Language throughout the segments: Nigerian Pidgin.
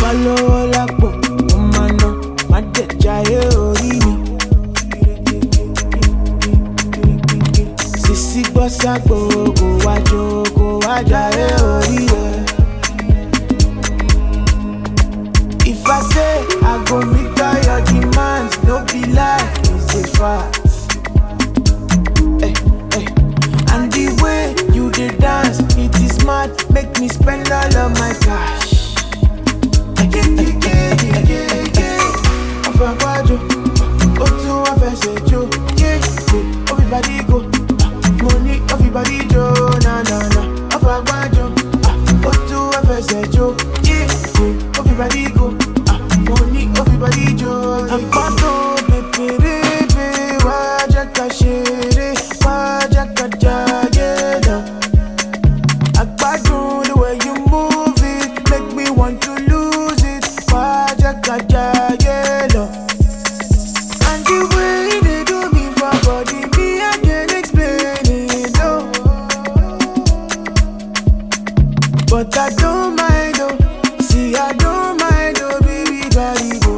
lówó lápò, mo máa ná, má dẹ̀ jayé orí mi. Sisi gbọ́ ságbó, kò wá jó, kò wá jayé orí rẹ̀. If I say I go meet all your demands, no be lie, it's a fact. And the way you dey dance, it is mad, make me spend all of my cash. Afagbajo, otu afesejo, everybody go, money, everybody jo, na na na. Afagbajo, otu afesejo, everybody go, money, everybody jo. Apato peperebe, wajaka shere, wajaka jageda. Agbado the way you move it, make me want to lose it. Wajaka jageda. And the way they do me for body, me I can't explain it, no. But I don't mind, oh. See, I don't mind, oh, baby, gotta go.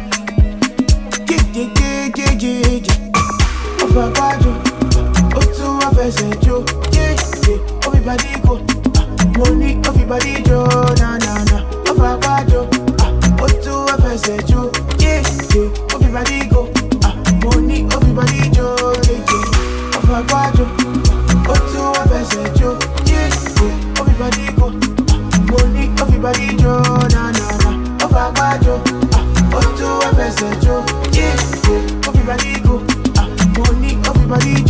Gig. Afagbajo, otu afesejo, everybody go. Money, everybody jo, na na na. Afagbajo, otu afesejo, everybody go. Money, everybody jo, Afagbajo, otu afesejo, everybody go. Money, everybody jo, na na na. Afagbajo, otu afesejo, everybody go. Money, everybody